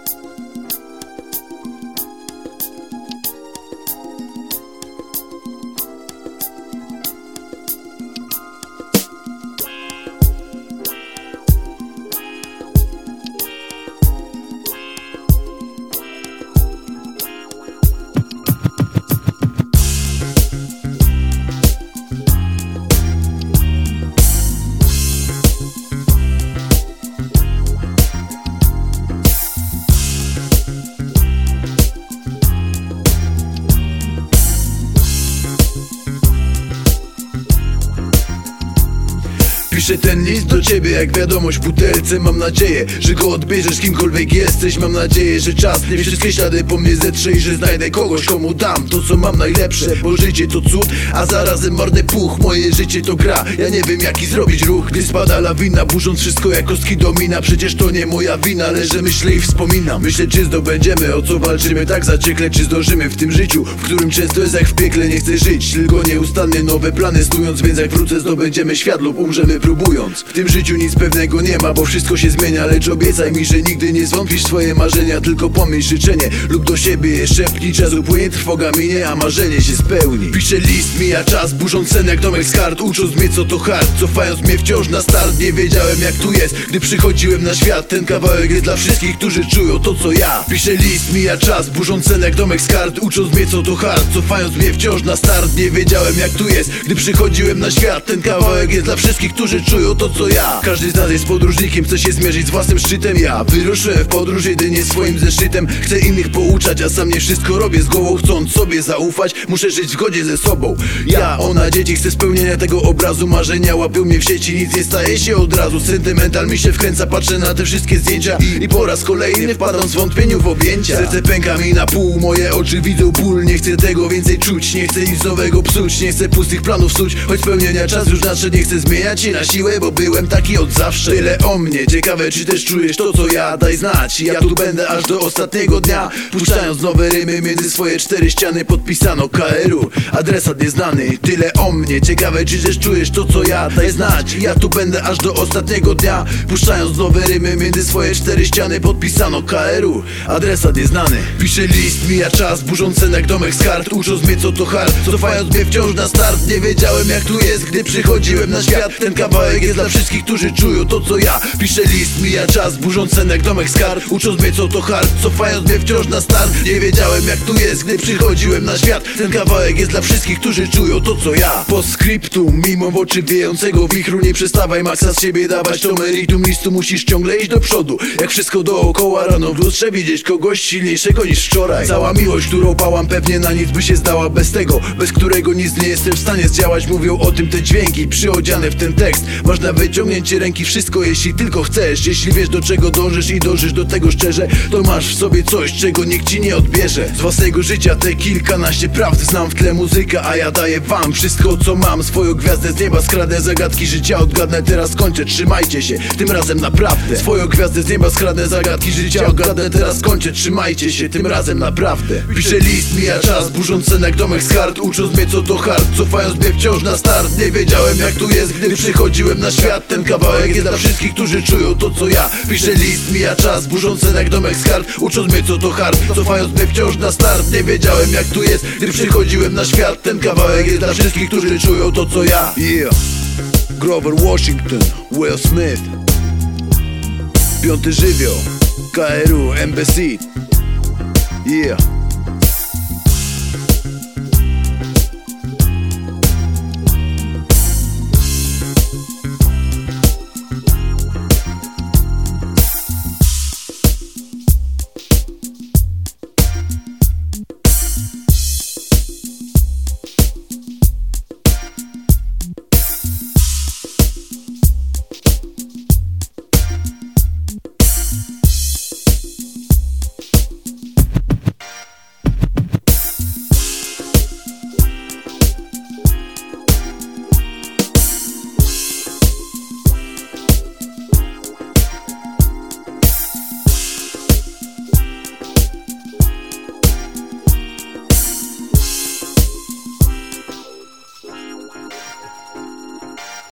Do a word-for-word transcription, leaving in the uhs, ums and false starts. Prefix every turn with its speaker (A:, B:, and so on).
A: Piszę ten list do ciebie jak wiadomość w butelce. Mam nadzieję, że go odbierzesz kimkolwiek jesteś. Mam nadzieję, że czas nie wszystkie ślady po mnie zetrze i że znajdę kogoś, komu dam to, co mam najlepsze. Bo życie to cud, a zarazem marny puch. Moje życie to gra, ja nie wiem jaki zrobić ruch. Gdy spada lawina, burząc wszystko jak kostki domina. Przecież to nie moja wina, leżę, myślę i wspominam. Myślę, czy zdobędziemy, o co walczymy tak zaciekle. Czy zdążymy w tym życiu, w którym często jest jak w piekle. Nie chcę żyć, tylko nieustannie nowe plany snując. Więc jak wrócę, zdobędziemy świat lub umrzemy próbując. W tym życiu nic pewnego nie ma, bo wszystko się zmienia. Lecz obiecaj mi, że nigdy nie zwątpisz w swoje marzenia. Tylko pomyśl życzenie lub do siebie je szepnij. Czas upłynie, trwoga minie, a marzenie się spełni. Piszę list, mija czas, burząc sen jak domek z kart. Ucząc mnie co to hard, cofając mnie wciąż na start. Nie wiedziałem jak tu jest, gdy przychodziłem na świat. Ten kawałek jest dla wszystkich, którzy czują to co ja. Piszę list, mija czas, burząc sen jak domek z kart. Ucząc mnie co to hard, cofając mnie wciąż na start. Nie wiedziałem jak tu jest, gdy przychodziłem na świat. Ten kawałek jest dla wszystkich, którzy czują to co ja. Każdy z nas jest podróżnikiem, chce się zmierzyć z własnym szczytem. Ja wyruszyłem w podróż jedynie swoim zeszytem. Chcę innych pouczać, a sam nie wszystko robię z głową. Chcąc sobie zaufać, muszę żyć w zgodzie ze sobą. Ja, ona, dzieci, chcę spełnienia tego obrazu. Marzenia łapią mnie w sieci, nic nie staje się od razu. Sentymental mi się wkręca, patrzę na te wszystkie zdjęcia I, i po raz kolejny wpadam z wątpieniu w objęcia. Serce pęka mi na pół, moje oczy widzą ból. Nie chcę tego więcej czuć, nie chcę nic nowego psuć. Nie chcę pustych planów psuć, choć spełnienia czas już nadszedł. Nie chcę zmieniać się na siłę, bo byłem taki od zawsze. Tyle o mnie, ciekawe czy też czujesz to co ja. Daj znać, ja tu będę aż do ostatniego dnia. Puszczając nowe rymy między swoje cztery ściany. Podpisano K R U, adresat nieznany. Tyle o mnie, ciekawe czy też czujesz to co ja. Daj znać, ja tu będę aż do ostatniego dnia. Puszczając nowe rymy między swoje cztery ściany. Podpisano K R U, adresat nieznany. Piszę list, mija czas, burząc sen jak domek z kart. Ucząc mnie co to hard, cofając mnie wciąż na start. Nie wiedziałem jak tu jest, gdy przychodziłem na świat. Ten kawałek jest dla wszystkich, którzy czują to co ja. Piszę list, mija czas, burząc sen jak domek z kart. Ucząc mnie co to hard, cofając mnie wciąż na start. Nie wiedziałem jak tu jest, gdy przychodziłem na świat. Ten kawałek jest dla wszystkich, którzy czują to co ja. Postscriptum, mimo w oczy wiejącego wichru. Nie przestawaj maksa z siebie dawać, to meritum listu. Musisz ciągle iść do przodu, jak wszystko dookoła. Rano w lustrze widzieć kogoś silniejszego niż wczoraj. Cała miłość, którą pałam, pewnie na nic by się zdała. Bez tego, bez którego nic nie jestem w stanie zdziałać. Mówią o tym te dźwięki przyodziane w ten tekst. Masz na wyciągnięcie ręki wszystko, jeśli tylko chcesz. Jeśli wiesz do czego dążysz i dążysz do tego szczerze, to masz w sobie coś, czego nikt ci nie odbierze. Z własnego życia te kilkanaście prawd znam w tle muzyka, a ja daję wam wszystko co mam. Swoją gwiazdę z nieba skradnę, zagadki życia odgadnę. Teraz kończę, trzymajcie się, tym razem naprawdę. Swoją gwiazdę z nieba skradnę, zagadki życia odgadnę. Teraz kończę, trzymajcie się, tym razem naprawdę. Piszę list, mija czas, burząc sen jak domek z kart. Ucząc mnie co to hard, cofając mnie wciąż na start. Nie wiedziałem jak tu jest, gdy przychodziłem na świat. Ten kawałek jest dla wszystkich, którzy czują to co ja. Piszę list, mija czas, burząc sen jak domek z kart. Ucząc mnie co to hard, cofając mnie wciąż na start. Nie wiedziałem jak tu jest, gdy przychodziłem na świat. Ten kawałek jest dla wszystkich, którzy czują to co ja. Yeah. Grover Washington, Will Smith, Piąty żywioł, K R U, Embassy. Yeah.